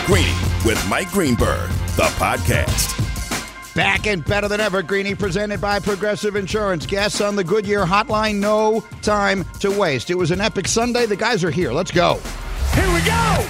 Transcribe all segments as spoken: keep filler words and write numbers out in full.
Greeny with Mike Greenberg, the podcast. Back and better than ever, Greeny, presented by Progressive Insurance. Guests on the Goodyear Hotline, no time to waste. It was an epic Sunday. The guys are here. Let's go. Here we go!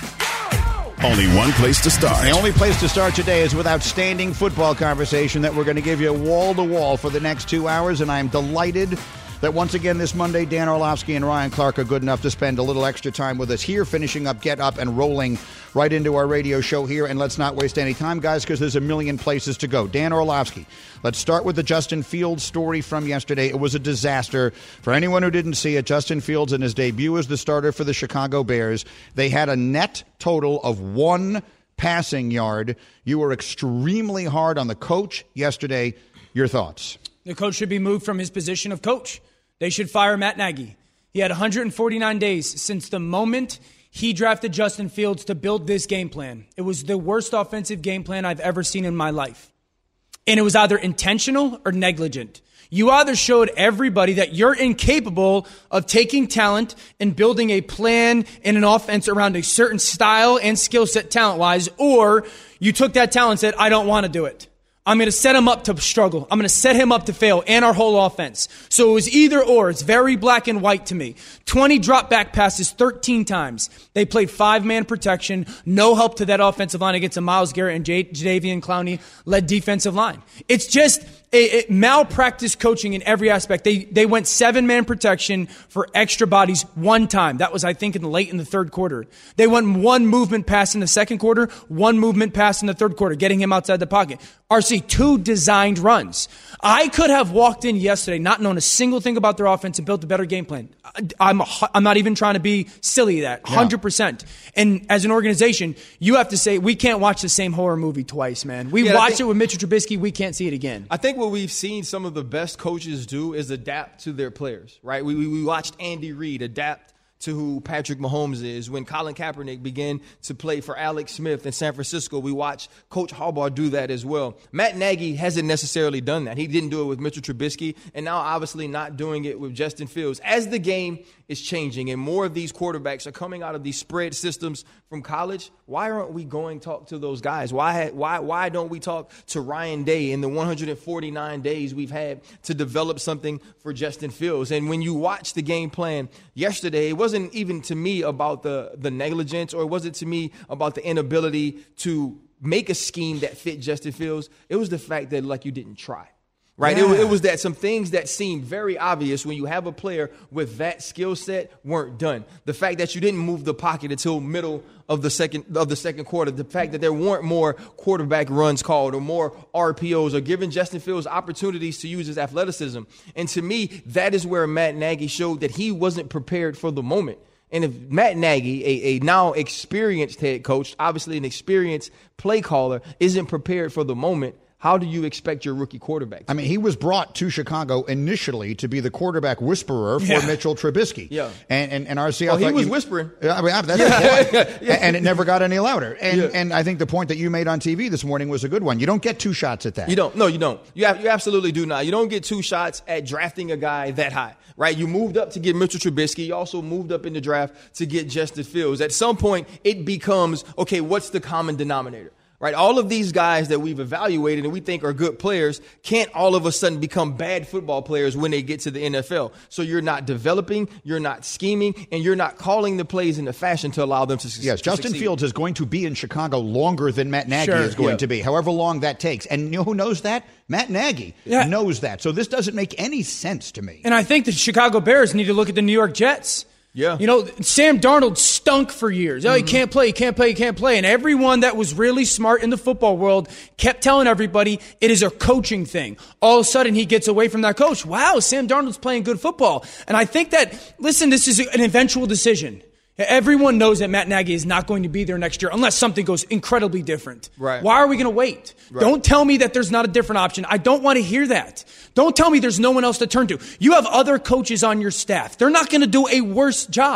Only one place to start. The only place to start today is with outstanding football conversation that we're going to give you wall-to-wall for the next two hours, and I am delighted that once again this Monday, Dan Orlovsky and Ryan Clark are good enough to spend a little extra time with us here, finishing up Get Up and rolling right into our radio show here. And let's not waste any time, guys, because there's a million places to go. Dan Orlovsky, let's start with the Justin Fields story from yesterday. It was a disaster. For anyone who didn't see it, Justin Fields in his debut as the starter for the Chicago Bears, they had a net total of one passing yard. You were extremely hard on the coach yesterday. Your thoughts? The coach should be moved from his position of coach. They should fire Matt Nagy. He had one hundred forty-nine days since the moment he drafted Justin Fields to build this game plan. It was the worst offensive game plan I've ever seen in my life. And it was either intentional or negligent. You either showed everybody that you're incapable of taking talent and building a plan and an offense around a certain style and skill set talent-wise, or you took that talent and said, I don't want to do it. I'm going to set him up to struggle. I'm going to set him up to fail and our whole offense. So it was either or. It's very black and white to me. twenty drop back passes thirteen times. They played five-man protection. No help to that offensive line against a Myles Garrett and J- Jadeveon Clowney-led defensive line. It's just a, a malpractice coaching in every aspect. They they went seven-man protection for extra bodies one time. That was, I think, in the late in the third quarter. They went one movement pass in the second quarter, one movement pass in the third quarter, getting him outside the pocket. R C, two designed runs. I could have walked in yesterday not knowing a single thing about their offense and built a better game plan. I'm I'm not even trying to be silly at that. one hundred percent. And as an organization, you have to say, we can't watch the same horror movie twice, man. We yeah, watched think, it with Mitchell Trubisky. We can't see it again. I think what we've seen some of the best coaches do is adapt to their players, right? We, we, we watched Andy Reid adapt to who Patrick Mahomes is. When Colin Kaepernick began to play for Alex Smith in San Francisco, we watched Coach Harbaugh do that as well. Matt Nagy hasn't necessarily done that. He didn't do it with Mitchell Trubisky, and now obviously not doing it with Justin Fields. As the game is changing and more of these quarterbacks are coming out of these spread systems from college, why aren't we going to talk to those guys? Why, why, why don't we talk to Ryan Day in the one hundred forty-nine days we've had to develop something for Justin Fields? And when you watch the game plan yesterday, it wasn't wasn't even to me about the, the negligence, or it wasn't to me about the inability to make a scheme that fit Justin Fields. It was the fact that, like, you didn't try. Right? Yeah. It, it was that some things that seemed very obvious when you have a player with that skill set weren't done. The fact that you didn't move the pocket until middle of the second of the second quarter. The fact that there weren't more quarterback runs called or more R P Os or giving Justin Fields opportunities to use his athleticism. And to me, that is where Matt Nagy showed that he wasn't prepared for the moment. And if Matt Nagy, a, a now experienced head coach, obviously an experienced play caller, isn't prepared for the moment, how do you expect your rookie quarterback to I mean, he was brought to Chicago initially to be the quarterback whisperer for yeah. Mitchell Trubisky. Yeah. And, and, and R C, well, he was you, whispering. I mean, that's yeah. the point. yeah. And it never got any louder. And yeah. and I think the point that you made on T V this morning was a good one. You don't get two shots at that. You don't. No, you don't. You, have, you absolutely do not. You don't get two shots at drafting a guy that high, right? You moved up to get Mitchell Trubisky. You also moved up in the draft to get Justin Fields. At some point, it becomes, okay, what's the common denominator? Right, all of these guys that we've evaluated and we think are good players can't all of a sudden become bad football players when they get to the N F L. So you're not developing, you're not scheming, and you're not calling the plays in a fashion to allow them to succeed. Yes, Justin succeed. Fields is going to be in Chicago longer than Matt Nagy sure. is going yeah. to be, however long that takes. And you know who knows that? Matt Nagy yeah. knows that. So this doesn't make any sense to me. And I think the Chicago Bears need to look at the New York Jets. Yeah. You know, Sam Darnold stunk for years. Oh, mm-hmm. he can't play, he can't play, he can't play. And everyone that was really smart in the football world kept telling everybody it is a coaching thing. All of a sudden, he gets away from that coach. Wow, Sam Darnold's playing good football. And I think that, listen, this is an eventual decision. Everyone knows that Matt Nagy is not going to be there next year unless something goes incredibly different. Right. Why are we going to wait? Right. Don't tell me that there's not a different option. I don't want to hear that. Don't tell me there's no one else to turn to. You have other coaches on your staff. They're not going to do a worse job.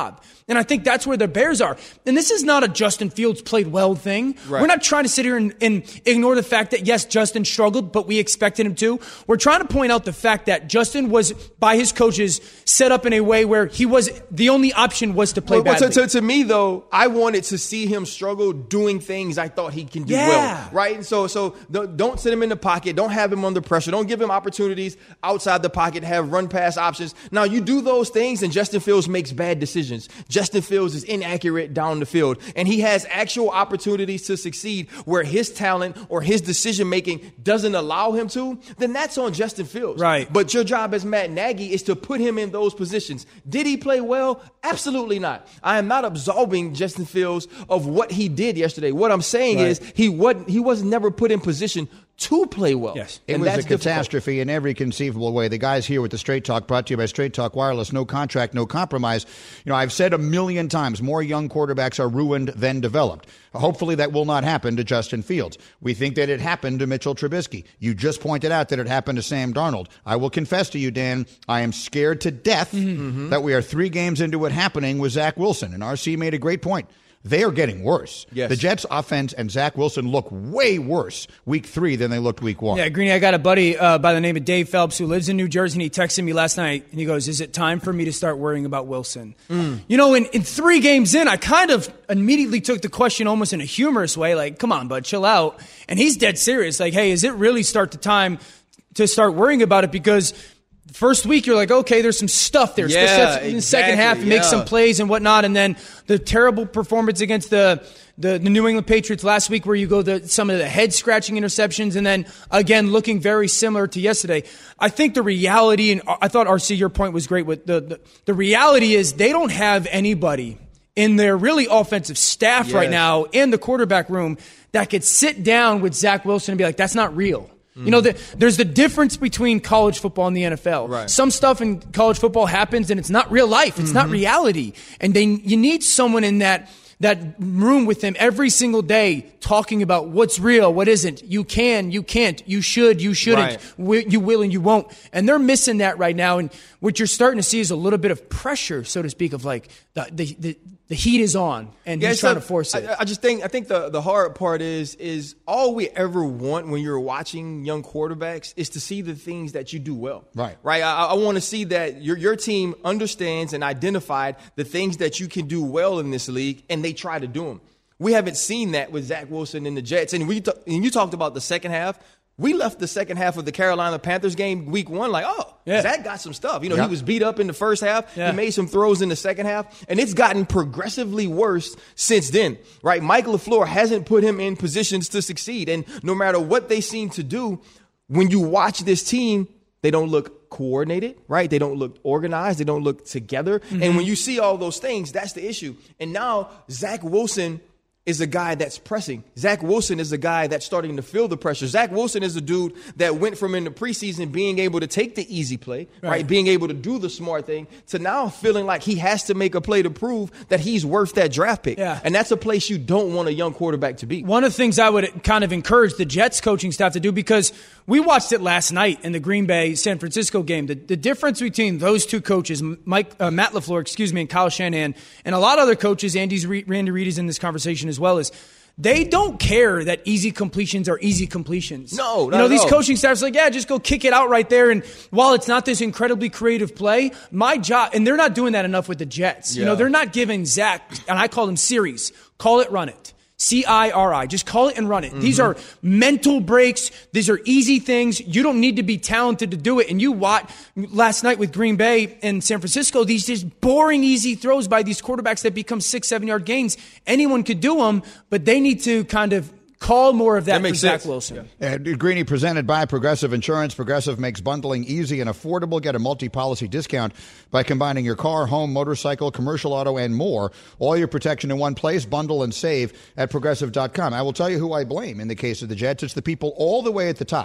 And I think that's where the Bears are. And this is not a Justin Fields played well thing. Right. We're not trying to sit here and, and ignore the fact that, yes, Justin struggled, but we expected him to. We're trying to point out the fact that Justin was, by his coaches, set up in a way where he was, the only option was to play well, badly. To, to, to me, though, I wanted to see him struggle doing things I thought he can do yeah. well. Right? And so, so don't sit him in the pocket. Don't have him under pressure. Don't give him opportunities outside the pocket to have run-pass options. Now, you do those things, and Justin Fields makes bad decisions. Justin Fields is inaccurate down the field, and he has actual opportunities to succeed where his talent or his decision-making doesn't allow him to, then that's on Justin Fields. Right. But your job as Matt Nagy is to put him in those positions. Did he play well? Absolutely not. I am not absolving Justin Fields of what he did yesterday. What I'm saying right. is he wasn't, he was never put in position to play well. Yes. It and was that's a catastrophe difficult. In every conceivable way. The guys here with the Straight Talk, brought to you by Straight Talk Wireless, no contract, no compromise. You know, I've said a million times, more young quarterbacks are ruined than developed. Hopefully that will not happen to Justin Fields. We think that it happened to Mitchell Trubisky. You just pointed out that it happened to Sam Darnold. I will confess to you, Dan, I am scared to death mm-hmm. that we are three games into it happening with Zach Wilson. And R C made a great point. They are getting worse. Yes. The Jets' offense and Zach Wilson look way worse week three than they looked week one. Yeah, Greeny, I got a buddy uh, by the name of Dave Phelps who lives in New Jersey, and he texted me last night, and he goes, is it time for me to start worrying about Wilson? Mm. You know, in, in three games in, I kind of immediately took the question almost in a humorous way, like, come on, bud, chill out. And he's dead serious. Like, hey, is it really start the time to start worrying about it? Because first week, you're like, okay, there's some stuff there. Yeah, exactly, in the second half, yeah. make some plays and whatnot. And then the terrible performance against the, the, the New England Patriots last week where you go to some of the head-scratching interceptions and then, again, looking very similar to yesterday. I think the reality, and I thought, R C, your point was great. With the, the, the reality is they don't have anybody in their really offensive staff yes. right now in the quarterback room that could sit down with Zach Wilson and be like, that's not real. You know, the, there's the difference between college football and the N F L. Right. Some stuff in college football happens and it's not real life. It's mm-hmm. not reality. And they, you need someone in that that room with them every single day talking about what's real, what isn't. You can, you can't, you should, you shouldn't, right. you will and you won't. And they're missing that right now. And what you're starting to see is a little bit of pressure, so to speak, of like the the, the, the heat is on and yeah, he's trying to force it. I, I just think I think the, the hard part is is all we ever want when you're watching young quarterbacks is to see the things that you do well. Right. Right. I, I want to see that your your team understands and identified the things that you can do well in this league, and they try to do them. We haven't seen that with Zach Wilson and the Jets. And we t- and you talked about the second half. We left the second half of the Carolina Panthers game week one like, oh, yeah. Zach got some stuff. You know, yep. he was beat up in the first half. Yeah. He made some throws in the second half. And it's gotten progressively worse since then, right? Mike LaFleur hasn't put him in positions to succeed. And no matter what they seem to do, when you watch this team, they don't look coordinated, right? They don't look organized. They don't look together. Mm-hmm. And when you see all those things, that's the issue. And now Zach Wilson is a guy that's pressing. Zach Wilson is a guy that's starting to feel the pressure. Zach Wilson is a dude that went from in the preseason being able to take the easy play, right, right being able to do the smart thing, to now feeling like he has to make a play to prove that he's worth that draft pick. Yeah. And that's a place you don't want a young quarterback to be. One of the things I would kind of encourage the Jets coaching staff to do, because we watched it last night in the Green Bay-San Francisco game, the, the difference between those two coaches, Mike, uh, Matt LaFleur, excuse me, and Kyle Shanahan, and a lot of other coaches, Andy's, Randy Reed is in this conversation as well, is they don't care that easy completions are easy completions. No, you know, these no. coaching staffs are like, yeah, just go kick it out right there. And while it's not this incredibly creative play, my job, and they're not doing that enough with the Jets. Yeah. You know, they're not giving Zach, and I call them series, call it, run it. C I R I. Just call it and run it. Mm-hmm. These are mental breaks. These are easy things. You don't need to be talented to do it. And you watch last night with Green Bay and San Francisco, these just boring, easy throws by these quarterbacks that become six, seven yard gains. Anyone could do them, but they need to kind of call more of that, that for Zach Wilson. Yeah. Uh, Greeny, presented by Progressive Insurance. Progressive makes bundling easy and affordable. Get a multi-policy discount by combining your car, home, motorcycle, commercial auto, and more. All your protection in one place. Bundle and save at Progressive dot com. I will tell you who I blame in the case of the Jets. It's the people all the way at the top.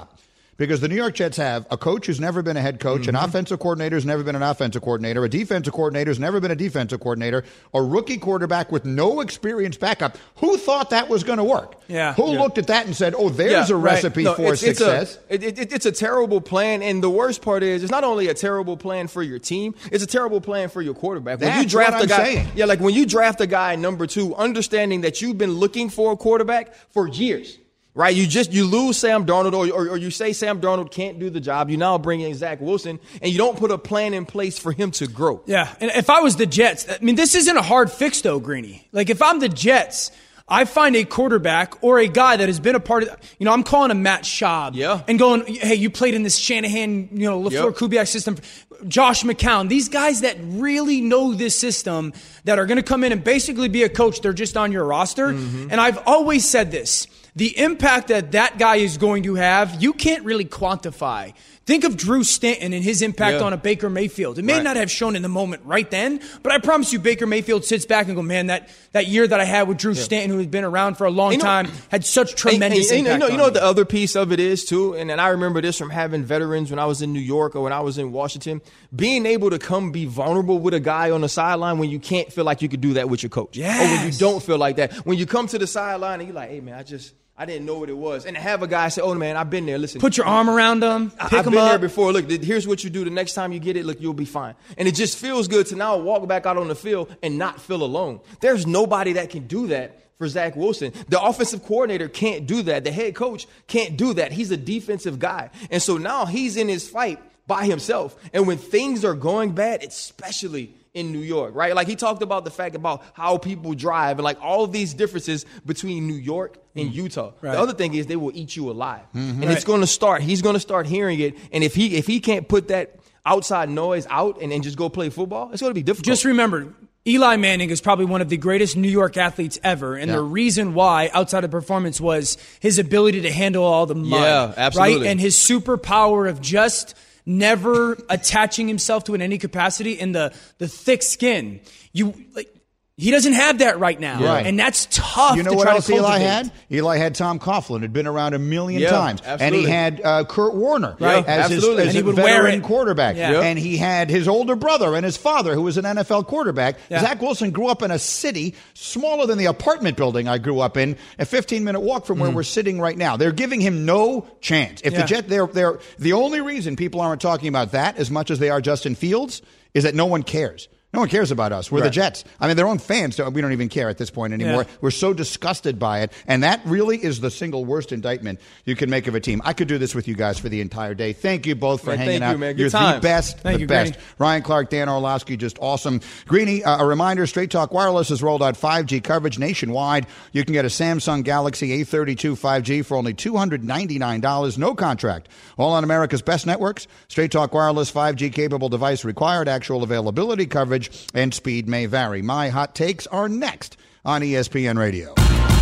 Because the New York Jets have a coach who's never been a head coach, mm-hmm. an offensive coordinator who's never been an offensive coordinator, a defensive coordinator who's never been a defensive coordinator, a rookie quarterback with no experienced backup. Who thought that was going to work? Yeah. Who yeah. looked at that and said, oh, there's yeah, a right. recipe no, for it's, success? It's a, it, it, it's a terrible plan, and the worst part is it's not only a terrible plan for your team, it's a terrible plan for your quarterback. When That's you draft what a guy, I'm saying. Yeah, like when you draft a guy number two, understanding that you've been looking for a quarterback for years. Right, you just you lose Sam Darnold, or, or or you say Sam Darnold can't do the job. You now bring in Zach Wilson, and you don't put a plan in place for him to grow. Yeah, and if I was the Jets, I mean, this isn't a hard fix, though, Greeny. Like, if I'm the Jets, I find a quarterback or a guy that has been a part of, you know, I'm calling him Matt Schaub. Yeah. And going, hey, you played in this Shanahan, you know, LaFleur Yep. Kubiak system. Josh McCown, these guys that really know this system that are going to come in and basically be a coach, they're just on your roster. Mm-hmm. And I've always said this. The impact that that guy is going to have, you can't really quantify. Think of Drew Stanton and his impact Yeah. on a Baker Mayfield. It may Right. not have shown in the moment right then, but I promise you Baker Mayfield sits back and go, man, that, that year that I had with Drew yeah. Stanton, who had been around for a long you know, time, had such tremendous and, and, impact and, you know, on you know what me. the other piece of it is, too? And, and I remember this from having veterans when I was in New York or when I was in Washington. Being able to come be vulnerable with a guy on the sideline when you can't feel like you could do that with your coach. Yes. Or when you don't feel like that. When you come to the sideline and you're like, hey, man, I just – I didn't know what it was. And to have a guy say, oh, man, I've been there. Listen. Put your arm around them. Pick I've them been up. there before. Look, here's what you do. The next time you get it, look, you'll be fine. And it just feels good to now walk back out on the field and not feel alone. There's nobody that can do that for Zach Wilson. The offensive coordinator can't do that. The head coach can't do that. He's a defensive guy. And so now he's in his fight by himself. And when things are going bad, especially in New York, right? Like he talked about the fact about how people drive and like all of these differences between New York and Utah. Right. The other thing is they will eat you alive. Mm-hmm. And right. it's going to start. He's going to start hearing it. And if he if he can't put that outside noise out and then just go play football, it's going to be difficult. Just remember, Eli Manning is probably one of the greatest New York athletes ever. And yeah. the reason why, outside of performance, was his ability to handle all the mud. Yeah, absolutely. Right? And his superpower of just never attaching himself to it in any capacity, and the the thick skin. You like he doesn't have that right now, right. and that's tough. You know to what try else to Eli cultivate. had? Eli had Tom Coughlin, had been around a million yeah, times, absolutely. and he had uh, Kurt Warner right. as his, absolutely. as And he a would wear veteran it. quarterback, Yeah. Yep. and he had his older brother and his father, who was an N F L quarterback. Yeah. Zach Wilson grew up in a city smaller than the apartment building I grew up in, a fifteen minute walk from where mm. we're sitting right now. They're giving him no chance. If yeah. the Jet, they're they're the only reason people aren't talking about that as much as they are Justin Fields is that no one cares. No one cares about us. We're right. the Jets. I mean, their own fans, we don't even care at this point anymore. Yeah. We're so disgusted by it. And that really is the single worst indictment you can make of a team. I could do this with you guys for the entire day. Thank you both for man, hanging thank out. you, man. Good You're times. the best, Thank the you, best. Greeny. Ryan Clark, Dan Orlovsky, just awesome. Greeny, uh, a reminder, Straight Talk Wireless has rolled out five G coverage nationwide. You can get a Samsung Galaxy A thirty-two five G for only two hundred ninety-nine dollars. No contract. All on America's best networks. Straight Talk Wireless five G capable device required. Actual availability, coverage, and speed may vary. My hot takes are next on E S P N Radio.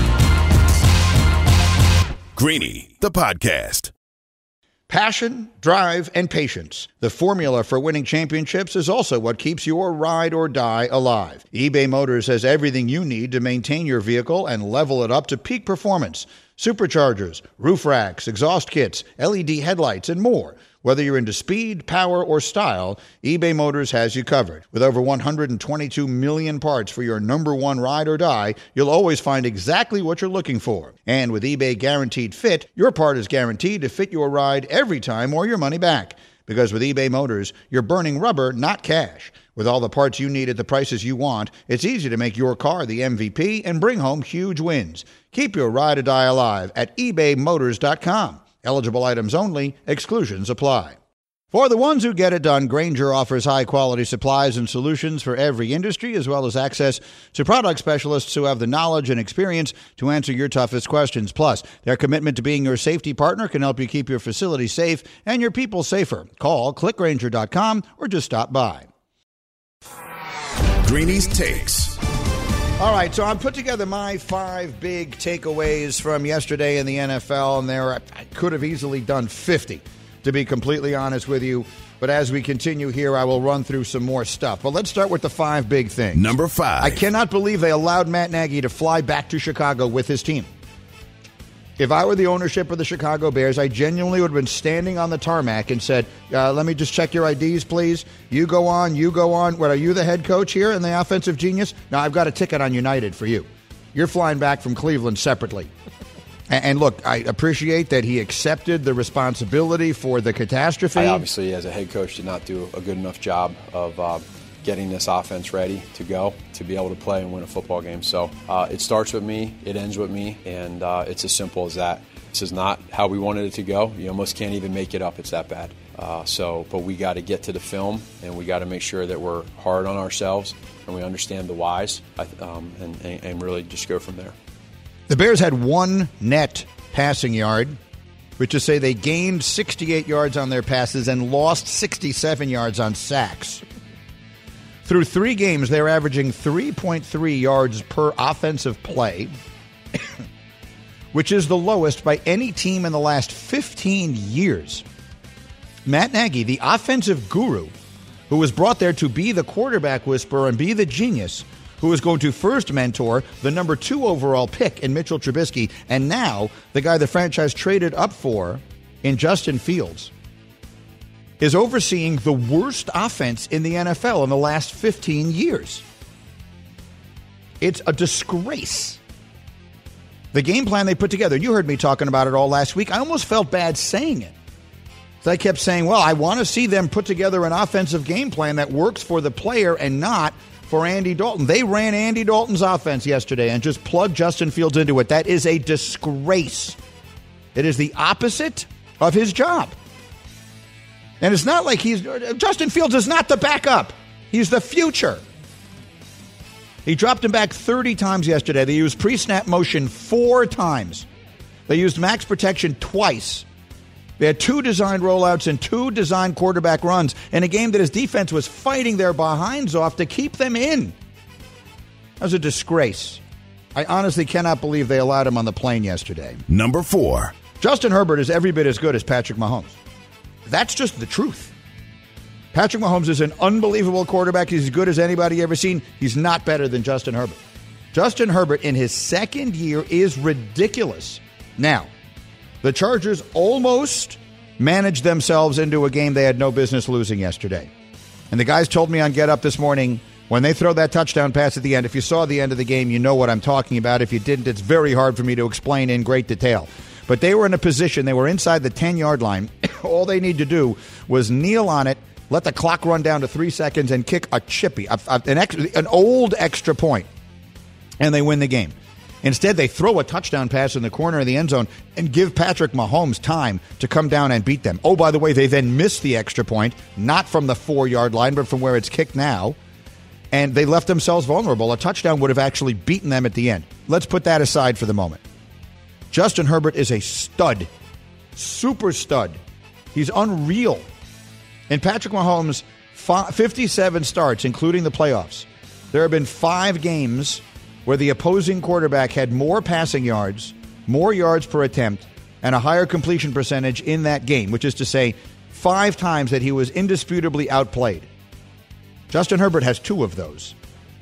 Greeny, the podcast. Passion, drive, and patience. The formula for winning championships is also what keeps your ride or die alive. eBay Motors has everything you need to maintain your vehicle and level it up to peak performance. Superchargers, roof racks, exhaust kits, L E D headlights, and more. Whether you're into speed, power, or style, eBay Motors has you covered. With over one hundred twenty-two million parts for your number one ride or die, you'll always find exactly what you're looking for. And with eBay Guaranteed Fit, your part is guaranteed to fit your ride every time or your money back. Because with eBay Motors, you're burning rubber, not cash. With all the parts you need at the prices you want, it's easy to make your car the M V P and bring home huge wins. Keep your ride or die alive at ebay motors dot com. Eligible items only. Exclusions apply. For the ones who get it done, Grainger offers high-quality supplies and solutions for every industry, as well as access to product specialists who have the knowledge and experience to answer your toughest questions. Plus, their commitment to being your safety partner can help you keep your facility safe and your people safer. Call click grainger dot com or just stop by. Greeny's Takes. All right, so I put together my five big takeaways from yesterday in the N F L, and there I could have easily done fifty, to be completely honest with you. But as we continue here, I will run through some more stuff. But let's start with the five big things. Number five. I cannot believe they allowed Matt Nagy to fly back to Chicago with his team. If I were the ownership of the Chicago Bears, I genuinely would have been standing on the tarmac and said, uh, let me just check your I Ds, please. You go on, you go on. What, are you the head coach here and the offensive genius? No, I've got a ticket on United for you. You're flying back from Cleveland separately. and, and look, I appreciate that he accepted the responsibility for the catastrophe. I obviously, as a head coach, did not do a good enough job of uh, getting this offense ready to go, to be able to play and win a football game. So uh, it starts with me, it ends with me, and uh, it's as simple as that. This is not how we wanted it to go. You almost can't even make it up. It's that bad. Uh, so, but we got to get to the film, and we got to make sure that we're hard on ourselves and we understand the whys, um, and, and, and really just go from there. The Bears had one net passing yard, which is to say they gained sixty-eight yards on their passes and lost sixty-seven yards on sacks. Through three games, they're averaging three point three yards per offensive play, which is the lowest by any team in the last fifteen years. Matt Nagy, the offensive guru, who was brought there to be the quarterback whisperer and be the genius, who is going to first mentor the number two overall pick in Mitchell Trubisky, and now the guy the franchise traded up for in Justin Fields, is overseeing the worst offense in the N F L in the last fifteen years. It's a disgrace. The game plan they put together, you heard me talking about it all last week. I almost felt bad saying it. So I kept saying, well, I want to see them put together an offensive game plan that works for the player and not for Andy Dalton. They ran Andy Dalton's offense yesterday and just plugged Justin Fields into it. That is a disgrace. It is the opposite of his job. And it's not like he's... Justin Fields is not the backup. He's the future. He dropped him back thirty times yesterday. They used pre-snap motion four times. They used max protection twice. They had two designed rollouts and two designed quarterback runs in a game that his defense was fighting their behinds off to keep them in. That was a disgrace. I honestly cannot believe they allowed him on the plane yesterday. Number four. Justin Herbert is every bit as good as Patrick Mahomes. That's just the truth. Patrick Mahomes is an unbelievable quarterback. He's as good as anybody ever seen. He's not better than Justin Herbert. Justin Herbert in his second year is ridiculous. Now, the Chargers almost managed themselves into a game they had no business losing yesterday. And the guys told me on Get Up this morning, when they throw that touchdown pass at the end, if you saw the end of the game, you know what I'm talking about. If you didn't, it's very hard for me to explain in great detail. But they were in a position, they were inside the ten-yard line. All they need to do was kneel on it, let the clock run down to three seconds, and kick a chippy, a, a, an, ex, an old extra point, and they win the game. Instead, they throw a touchdown pass in the corner of the end zone and give Patrick Mahomes time to come down and beat them. Oh, by the way, they then miss the extra point, not from the four-yard line, but from where it's kicked now, and they left themselves vulnerable. A touchdown would have actually beaten them at the end. Let's put that aside for the moment. Justin Herbert is a stud, super stud. He's unreal. In Patrick Mahomes' fifty-seven starts, including the playoffs, there have been five games where the opposing quarterback had more passing yards, more yards per attempt, and a higher completion percentage in that game, which is to say five times that he was indisputably outplayed. Justin Herbert has two of those.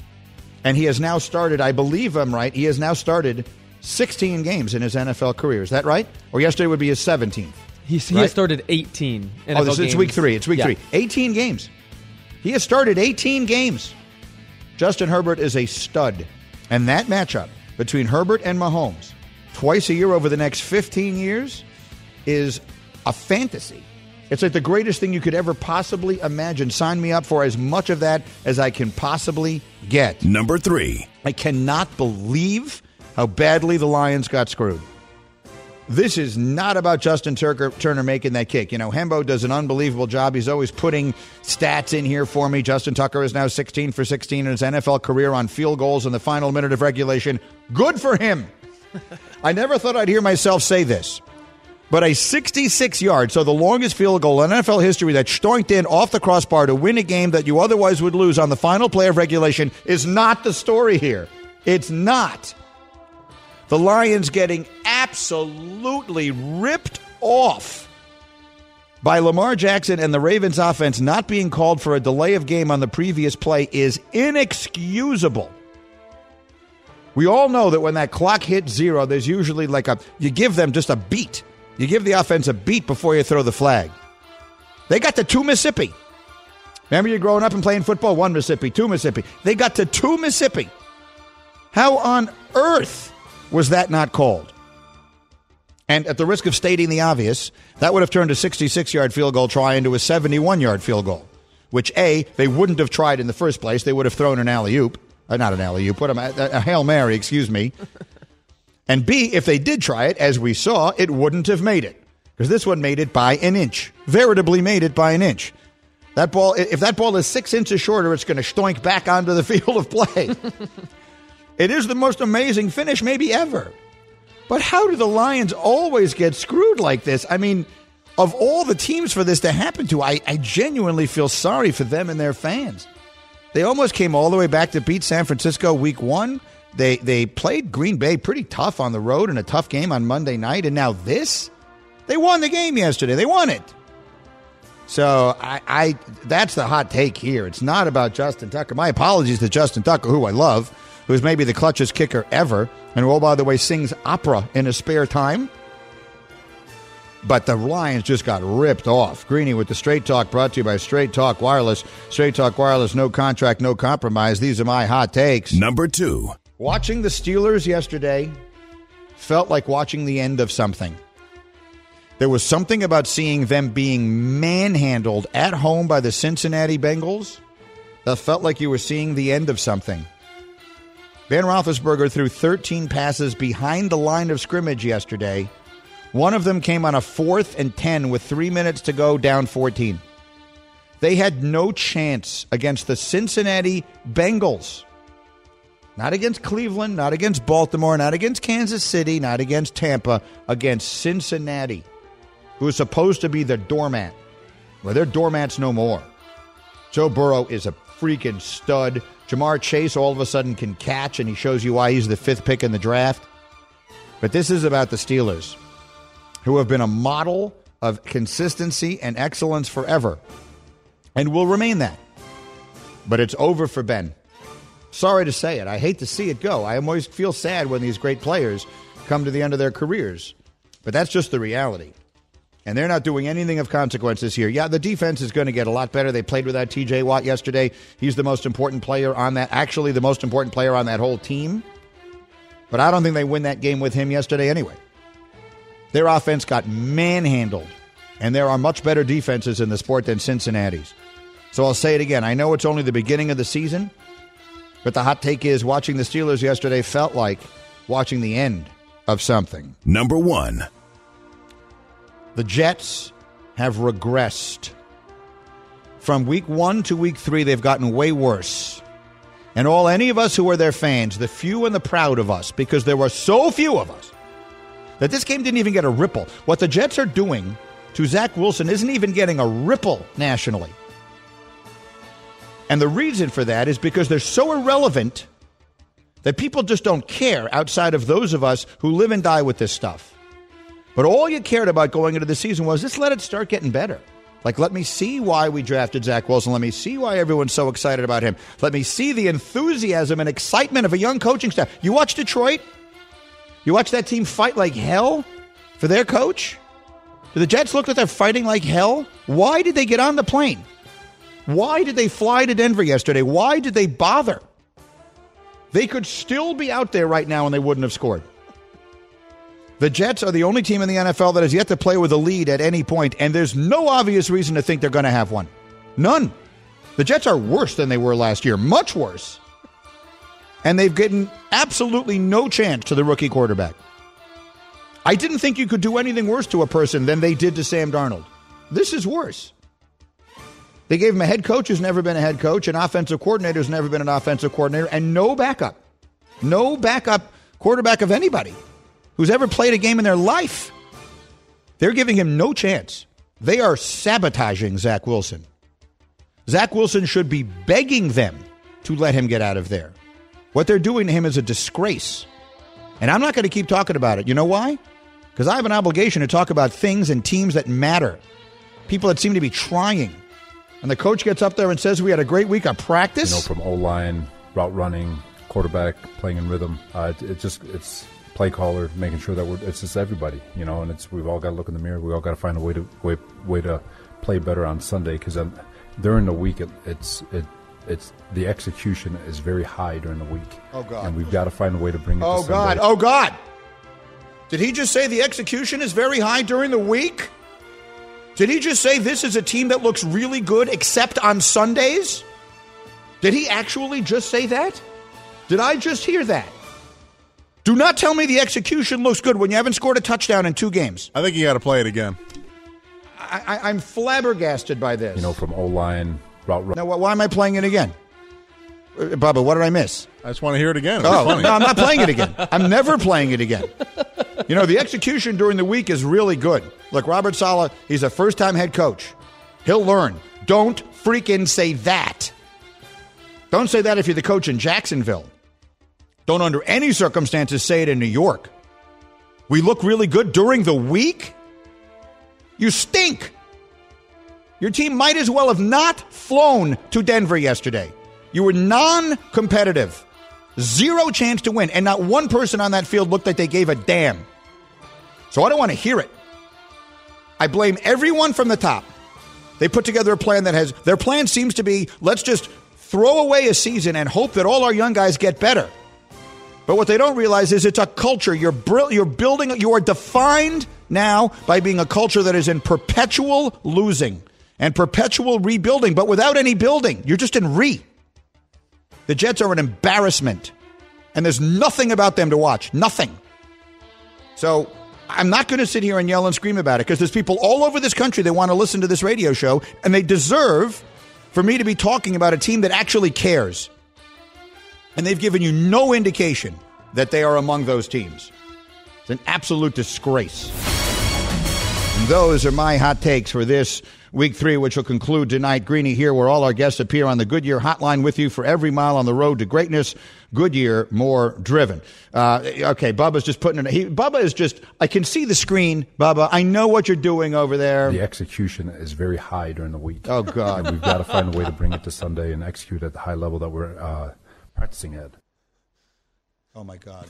And he has now started, I believe I'm right, he has now started sixteen games in his N F L career. Is that right? Or yesterday would be his seventeenth. He's, he right? has started eighteen N F L oh, this, games. It's week three. It's week yeah. three. eighteen games. He has started eighteen games. Justin Herbert is a stud. And that matchup between Herbert and Mahomes twice a year over the next fifteen years is a fantasy. It's like the greatest thing you could ever possibly imagine. Sign me up for as much of that as I can possibly get. Number three. I cannot believe how badly the Lions got screwed. This is not about Justin Turner, Turner making that kick. You know, Hembo does an unbelievable job. He's always putting stats in here for me. Justin Tucker is now sixteen for sixteen in his N F L career on field goals in the final minute of regulation. Good for him. I never thought I'd hear myself say this. But a sixty-six yard, so the longest field goal in N F L history that stoinked in off the crossbar to win a game that you otherwise would lose on the final play of regulation is not the story here. It's not. The Lions getting absolutely ripped off by Lamar Jackson and the Ravens offense not being called for a delay of game on the previous play is inexcusable. We all know that when that clock hits zero, there's usually like a, you give them just a beat. You give the offense a beat before you throw the flag. They got to two Mississippi. Remember you growing up and playing football? One Mississippi, two Mississippi. They got to two Mississippi. How on earth was that not called? And at the risk of stating the obvious, that would have turned a sixty-six-yard field goal try into a seventy-one-yard field goal, which, A, they wouldn't have tried in the first place. They would have thrown an alley-oop. Uh, not an alley-oop, what am I, a, a Hail Mary, excuse me. And B, if they did try it, as we saw, it wouldn't have made it. Because this one made it by an inch. Veritably made it by an inch. That ball, if that ball is six inches shorter, it's going to stoink back onto the field of play. It is the most amazing finish maybe ever. But how do the Lions always get screwed like this? I mean, of all the teams for this to happen to, I, I genuinely feel sorry for them and their fans. They almost came all the way back to beat San Francisco week one. They they played Green Bay pretty tough on the road in a tough game on Monday night. And now this? They won the game yesterday. They won it. So I, I that's the hot take here. It's not about Justin Tucker. My apologies to Justin Tucker, who I love, who's maybe the clutchest kicker ever, and who, oh, by the way, sings opera in his spare time. But the Lions just got ripped off. Greeny with the Straight Talk, brought to you by Straight Talk Wireless. Straight Talk Wireless, no contract, no compromise. These are my hot takes. Number two. Watching the Steelers yesterday felt like watching the end of something. There was something about seeing them being manhandled at home by the Cincinnati Bengals that felt like you were seeing the end of something. Ben Roethlisberger threw thirteen passes behind the line of scrimmage yesterday. One of them came on a fourth and ten with three minutes to go, down fourteen. They had no chance against the Cincinnati Bengals. Not against Cleveland, not against Baltimore, not against Kansas City, not against Tampa, against Cincinnati, who is supposed to be the doormat. Well, they're doormats no more. Joe Burrow is a freaking stud. Jamar Chase all of a sudden can catch, and he shows you why he's the fifth pick in the draft. But this is about the Steelers, who have been a model of consistency and excellence forever, and will remain that. But it's over for Ben. Sorry to say it. I hate to see it go. I always feel sad when these great players come to the end of their careers. But that's just the reality. And they're not doing anything of consequence this year. Yeah, the defense is going to get a lot better. They played without T J Watt yesterday. He's the most important player on that, actually the most important player on that whole team. But I don't think they win that game with him yesterday anyway. Their offense got manhandled. And there are much better defenses in the sport than Cincinnati's. So I'll say it again. I know it's only the beginning of the season, but the hot take is watching the Steelers yesterday felt like watching the end of something. Number one. The Jets have regressed. From week one to week three, they've gotten way worse. And all any of us who are their fans, the few and the proud of us, because there were so few of us, that this game didn't even get a ripple. What the Jets are doing to Zach Wilson isn't even getting a ripple nationally. And the reason for that is because they're so irrelevant that people just don't care outside of those of us who live and die with this stuff. But all you cared about going into the season was, just let it start getting better. Like, let me see why we drafted Zach Wilson. Let me see why everyone's so excited about him. Let me see the enthusiasm and excitement of a young coaching staff. You watch Detroit? You watch that team fight like hell for their coach? Do the Jets look like they're fighting like hell? Why did they get on the plane? Why did they fly to Denver yesterday? Why did they bother? They could still be out there right now and they wouldn't have scored. The Jets are the only team in the N F L that has yet to play with a lead at any point, and there's no obvious reason to think they're going to have one. None. The Jets are worse than they were last year, much worse. And they've gotten absolutely no chance to the rookie quarterback. I didn't think you could do anything worse to a person than they did to Sam Darnold. This is worse. They gave him a head coach who's never been a head coach, an offensive coordinator who's never been an offensive coordinator, and no backup. No backup quarterback of anybody who's ever played a game in their life. They're giving him no chance. They are sabotaging Zach Wilson. Zach Wilson should be begging them to let him get out of there. What they're doing to him is a disgrace. And I'm not going to keep talking about it. You know why? Because I have an obligation to talk about things and teams that matter. People that seem to be trying. And the coach gets up there and says we had a great week of practice. You know, from O-line, route running, quarterback playing in rhythm. Uh, it, it just it's play caller making sure that we're, it's just everybody, you know, and it's we've all got to look in the mirror. We all got to find a way to way, way to play better on Sunday because during the week it, it's it it's the execution is very high during the week. Oh God! And we've got to find a way to bring it. Oh to God! Sunday. Oh God! Did he just say the execution is very high during the week? Did he just say this is a team that looks really good except on Sundays? Did he actually just say that? Did I just hear that? Do not tell me the execution looks good when you haven't scored a touchdown in two games. I think you got to play it again. I, I, I'm flabbergasted by this. You know, from O-line, route run. Now, why am I playing it again? Uh, Bubba, what did I miss? I just want to hear it again. It Oh, funny. no, I'm not playing it again. I'm never playing it again. You know, the execution during the week is really good. Look, Robert Saleh, he's a first-time head coach. He'll learn. Don't freaking say that. Don't say that if you're the coach in Jacksonville. Don't under any circumstances say it in New York. We look really good during the week? You stink. Your team might as well have not flown to Denver yesterday. You were non-competitive. Zero chance to win. And not one person on that field looked like they gave a damn. So I don't want to hear it. I blame everyone from the top. They put together a plan that has, their plan seems to be, let's just throw away a season and hope that all our young guys get better. But what they don't realize is it's a culture. You're, br- you're building, you are defined now by being a culture that is in perpetual losing and perpetual rebuilding, but without any building. You're just in re. The Jets are an embarrassment, and there's nothing about them to watch. Nothing. So I'm not going to sit here and yell and scream about it because there's people all over this country that want to listen to this radio show, and they deserve for me to be talking about a team that actually cares. And they've given you no indication that they are among those teams. It's an absolute disgrace. And those are my hot takes for this week three, which will conclude tonight. Greeny here, where all our guests appear on the Goodyear Hotline with you for every mile on the road to greatness. Goodyear, more driven. Uh, okay, Bubba's just putting it. He, Bubba is just, I can see the screen, Bubba. I know what you're doing over there. The execution is very high during the week. Oh, God. And we've got to find a way to bring it to Sunday and execute at the high level that we're uh, practicing at. Oh, my God.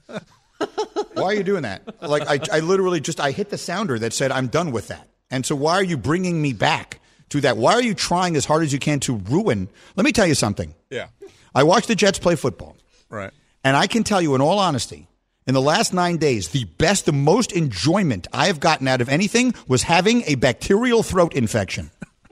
Why are you doing that? Like, I, I literally just, I hit the sounder that said, I'm done with that. And so why are you bringing me back to that? Why are you trying as hard as you can to ruin? Let me tell you something. Yeah. I watched the Jets play football. Right. And I can tell you in all honesty, in the last nine days, the best, the most enjoyment I have gotten out of anything was having a bacterial throat infection.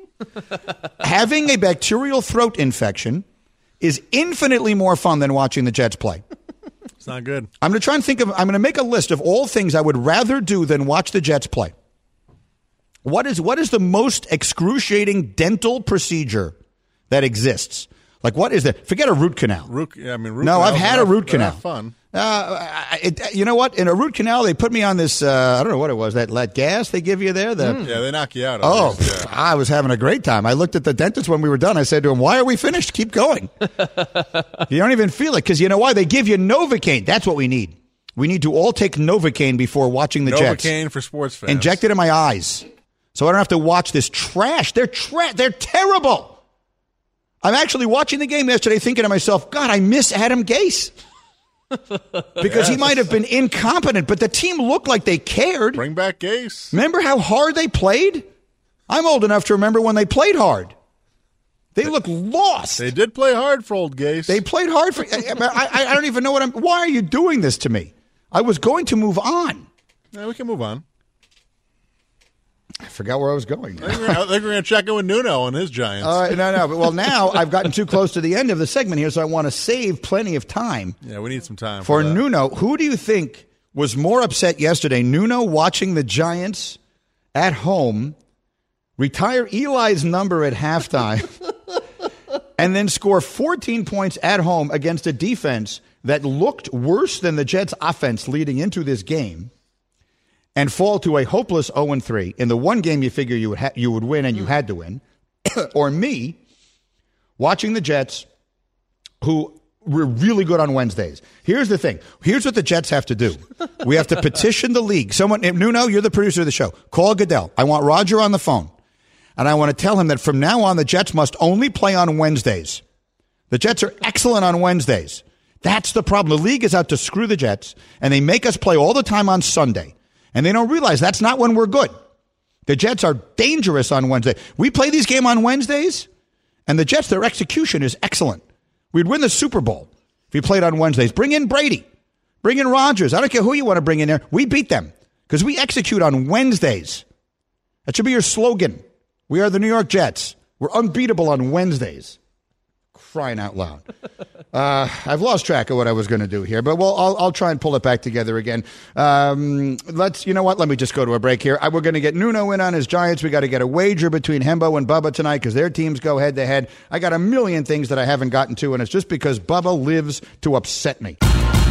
Having a bacterial throat infection is infinitely more fun than watching the Jets play. It's not good. I'm going to try and think of, I'm going to make a list of all things I would rather do than watch the Jets play. What is what is the most excruciating dental procedure that exists? Like, what is that? Forget a root canal. Root, yeah, I mean, root no, I've had a root canal. Fun. Uh, it, you know what? In a root canal, they put me on this, uh, I don't know what it was, that, that gas they give you there? The, mm. Yeah, they knock you out. Oh, yeah. I was having a great time. I looked at the dentist when we were done. I said to him, why are we finished? Keep going. You don't even feel it because you know why? They give you Novocaine. That's what we need. We need to all take Novocaine before watching the Jets. Novocaine for sports fans. Inject it in my eyes so I don't have to watch this trash. They're tra- They're terrible. I'm actually watching the game yesterday thinking to myself, God, I miss Adam Gase. Because yes. He might have been incompetent, but the team looked like they cared. Bring back Gase. Remember how hard they played? I'm old enough to remember when they played hard. They, they look lost. They did play hard for old Gase. They played hard for. I, I, I don't even know what I'm. Why are you doing this to me? I was going to move on. Yeah, we can move on. I forgot where I was going. I think we're, we're going to check in with Nuno and his Giants. Uh, no, no. But, well, now I've gotten too close to the end of the segment here, so I want to save plenty of time. Yeah, we need some time for, for that. Nuno. Who do you think was more upset yesterday? Nuno watching the Giants at home retire Eli's number at halftime and then score fourteen points at home against a defense that looked worse than the Jets' offense leading into this game, and fall to a hopeless oh and three in the one game you figure you would ha- you would win and you had to win, or me watching the Jets, who were really good on Wednesdays. Here's the thing. Here's what the Jets have to do. We have to petition the league. Someone, Nuno, you're the producer of the show. Call Goodell. I want Roger on the phone, and I want to tell him that from now on the Jets must only play on Wednesdays. The Jets are excellent on Wednesdays. That's the problem. The league is out to screw the Jets, and they make us play all the time on Sunday. And they don't realize that's not when we're good. The Jets are dangerous on Wednesday. We play these games on Wednesdays, and the Jets, their execution is excellent. We'd win the Super Bowl if we played on Wednesdays. Bring in Brady. Bring in Rodgers. I don't care who you want to bring in there. We beat them because we execute on Wednesdays. That should be your slogan. We are the New York Jets. We're unbeatable on Wednesdays. Crying out loud. Uh, I've lost track of what I was going to do here, but well, I'll, I'll try and pull it back together again. Um, let's, you know what? Let me just go to a break here. I, we're going to get Nuno in on his Giants. We got to get a wager between Hembo and Bubba tonight because their teams go head to head. I got a million things that I haven't gotten to, and it's just because Bubba lives to upset me.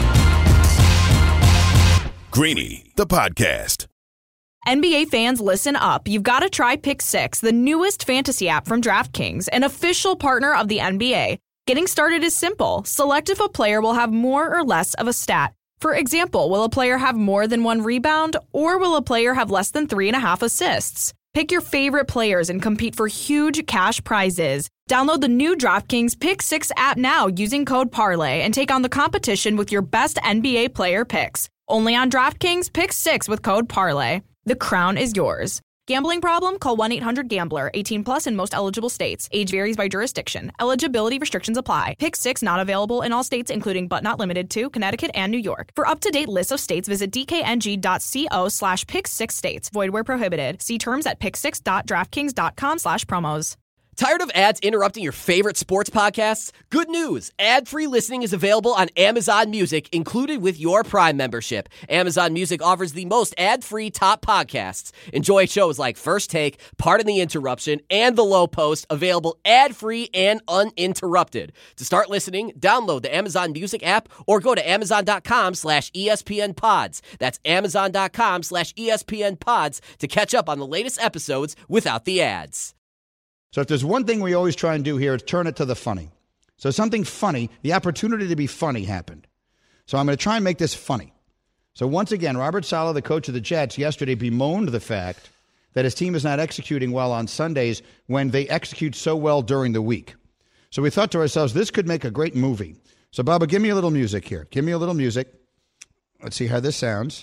Greeny, the podcast. N B A fans, listen up. You've got to try Pick Six, the newest fantasy app from DraftKings, an official partner of the N B A. Getting started is simple. Select if a player will have more or less of a stat. For example, will a player have more than one rebound, or will a player have less than three and a half assists? Pick your favorite players and compete for huge cash prizes. Download the new DraftKings Pick Six app now using code Parlay and take on the competition with your best N B A player picks. Only on DraftKings Pick Six with code Parlay. The crown is yours. Gambling problem? Call one eight hundred gambler. eighteen plus in most eligible states. Age varies by jurisdiction. Eligibility restrictions apply. Pick Six not available in all states, including but not limited to Connecticut and New York. For up-to-date lists of states, visit dkng.co slash pick six states. Void where prohibited. See terms at pick six dot draftkings dot com slash promos. Tired of ads interrupting your favorite sports podcasts? Good news! Ad-free listening is available on Amazon Music, included with your Prime membership. Amazon Music offers the most ad-free top podcasts. Enjoy shows like First Take, Pardon the Interruption, and The Low Post, available ad-free and uninterrupted. To start listening, download the Amazon Music app or go to amazon.com slash ESPN pods. That's amazon.com slash ESPN pods to catch up on the latest episodes without the ads. So if there's one thing we always try and do here, is turn it to the funny. So something funny, the opportunity to be funny happened. So I'm going to try and make this funny. So once again, Robert Saleh, the coach of the Jets, yesterday bemoaned the fact that his team is not executing well on Sundays when they execute so well during the week. So we thought to ourselves, this could make a great movie. So Bubba, give me a little music here. Give me a little music. Let's see how this sounds.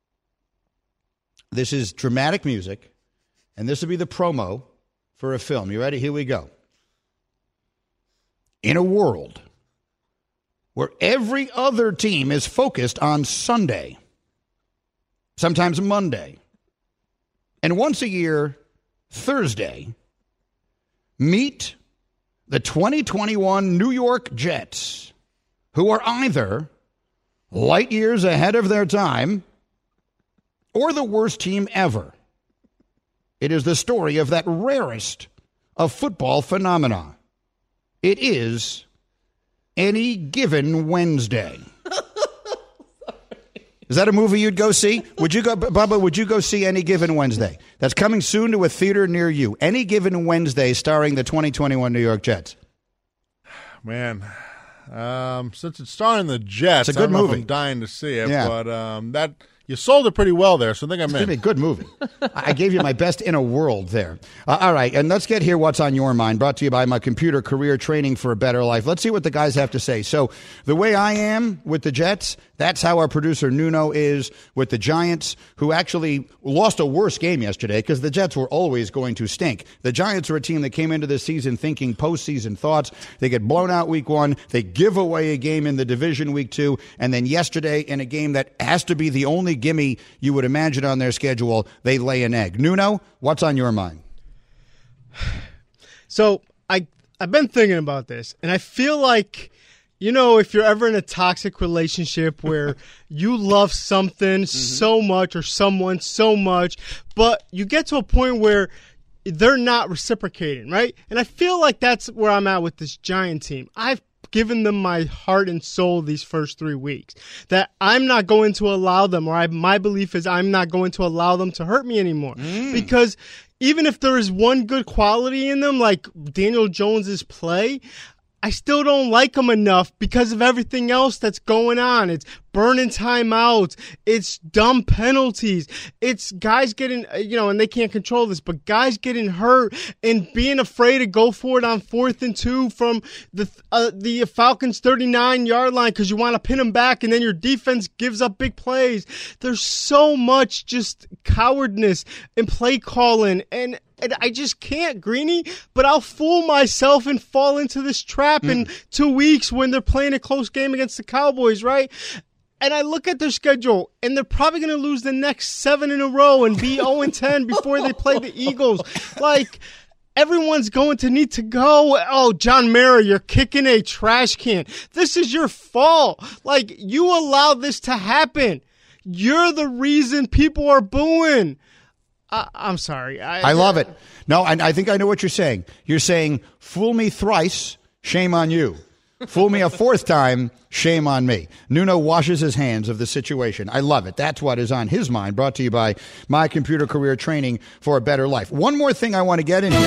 This is dramatic music, and this will be the promo for a film. You ready? Here we go. In a world where every other team is focused on Sunday, sometimes Monday, and once a year, Thursday, meet the twenty twenty-one New York Jets, who are either light years ahead of their time or the worst team ever. It is the story of that rarest of football phenomena. It is Any Given Wednesday. Is that a movie you'd go see? Would you go, Bubba, would you go see Any Given Wednesday? That's coming soon to a theater near you. Any Given Wednesday starring the twenty twenty-one New York Jets. Man, um, since it's starring the Jets, it's a good I don't know movie. if I'm dying to see it, yeah. but um, that... You sold it pretty well there, so I think I'm it's in. It's going to be a good movie. I gave you my best in a world there. Uh, all right, and let's get here what's on your mind, brought to you by my computer career training for a better life. Let's see what the guys have to say. So the way I am with the Jets, that's how our producer Nuno is with the Giants, who actually lost a worse game yesterday because the Jets were always going to stink. The Giants are a team that came into this season thinking postseason thoughts. They get blown out week one. They give away a game in the division week two. And then yesterday in a game that has to be the only gimme you would imagine on their schedule, they lay an egg. Nuno, what's on your mind? So I, I've been thinking about this, and I feel like, you know, if you're ever in a toxic relationship where you love something mm-hmm. so much or someone so much, but you get to a point where they're not reciprocating, right? And I feel like that's where I'm at with this Giant team. I've given them my heart and soul these first three weeks, that I'm not going to allow them, or I, my belief is I'm not going to allow them to hurt me anymore. Mm. Because even if there is one good quality in them, like Daniel Jones's play, I still don't like them enough because of everything else that's going on. It's burning timeouts. It's dumb penalties. It's guys getting, you know, and they can't control this, but guys getting hurt and being afraid to go for it on fourth and two from the uh, the Falcons' thirty-nine-yard line because you want to pin them back, and then your defense gives up big plays. There's so much just cowardness and play calling, and And I just can't, Greeny, but I'll fool myself and fall into this trap mm. in two weeks when they're playing a close game against the Cowboys, right? And I look at their schedule, and they're probably going to lose the next seven in a row and be oh and ten before they play the Eagles. Like, everyone's going to need to go. Oh, John Mara, you're kicking a trash can. This is your fault. Like, you allowed this to happen. You're the reason people are booing. I, I'm sorry. I, I love it. No, I, I think I know what you're saying. You're saying, fool me thrice, shame on you. Fool me a fourth time, shame on me. Nuno washes his hands of the situation. I love it. That's what is on his mind. Brought to you by My Computer Career Training for a Better Life. One more thing I want to get in here.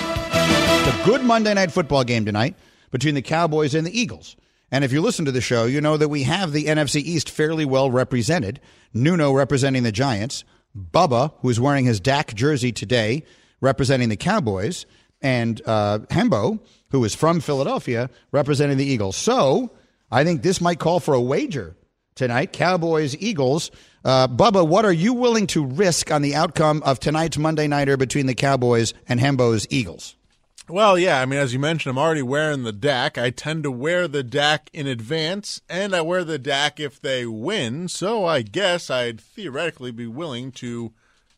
It's a good Monday Night Football game tonight between the Cowboys and the Eagles. And if you listen to the show, you know that we have the N F C East fairly well represented. Nuno representing the Giants. Bubba, who's wearing his Dak jersey today, representing the Cowboys. And uh, Hembo, who is from Philadelphia, representing the Eagles. So I think this might call for a wager tonight. Cowboys, Eagles. Uh, Bubba, what are you willing to risk on the outcome of tonight's Monday Nighter between the Cowboys and Hembo's Eagles? Well, yeah, I mean, as you mentioned, I'm already wearing the Dak. I tend to wear the Dak in advance, and I wear the Dak if they win. So I guess I'd theoretically be willing to,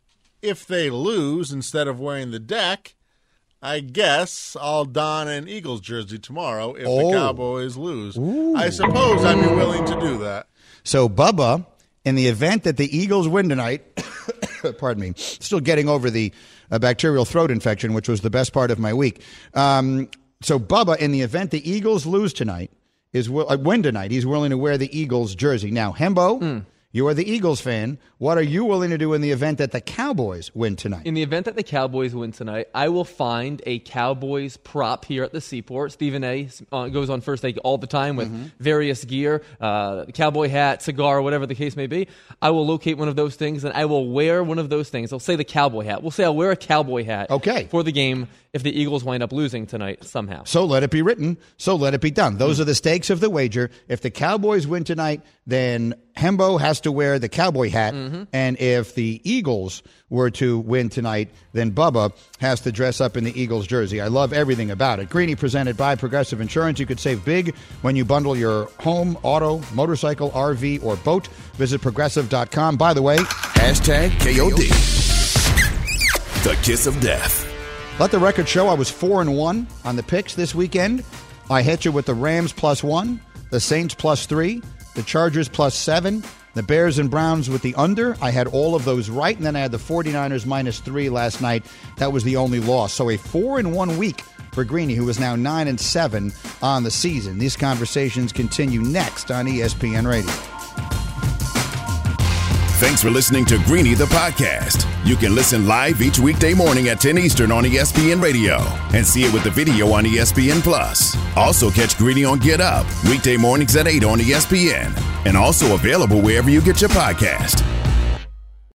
if they lose, instead of wearing the Dak, I guess I'll don an Eagles jersey tomorrow if oh. the Cowboys lose. Ooh. I suppose I'd be willing to do that. So, Bubba, in the event that the Eagles win tonight, pardon me, still getting over the uh, bacterial throat infection, which was the best part of my week. Um, so, Bubba, in the event the Eagles lose tonight, is uh, win tonight, he's willing to wear the Eagles jersey. Now, Hembo, mm. you are the Eagles fan. What are you willing to do in the event that the Cowboys win tonight? In the event that the Cowboys win tonight, I will find a Cowboys prop here at the Seaport. Stephen A. Uh, goes on First Take all the time with mm-hmm. various gear, uh, cowboy hat, cigar, whatever the case may be. I will locate one of those things, and I will wear one of those things. I'll say the cowboy hat. We'll say I'll wear a cowboy hat okay. for the game if the Eagles wind up losing tonight somehow. So let it be written. So let it be done. Those mm-hmm. are the stakes of the wager. If the Cowboys win tonight, then Hembo has to wear the cowboy hat, mm-hmm. and if the Eagles were to win tonight, then Bubba has to dress up in the Eagles jersey. I love everything about it. Greeny presented by Progressive Insurance. You could save big when you bundle your home, auto, motorcycle, R V, or boat. Visit progressive dot com. By the way, hashtag K O D. The kiss of death. Let the record show I was four and one on the picks this weekend. I hit you with the Rams plus one, the Saints plus three, the Chargers plus seven, the Bears and Browns with the under. I had all of those right, and then I had the 49ers minus three last night. That was the only loss. So a four and one week for Greeny, who is now nine and seven on the season. These conversations continue next on E S P N Radio. Thanks for listening to Greeny the podcast. You can listen live each weekday morning at ten Eastern on E S P N Radio and see it with the video on E S P N Plus. Also catch Greeny on Get Up weekday mornings at eight on E S P N and also available wherever you get your podcast.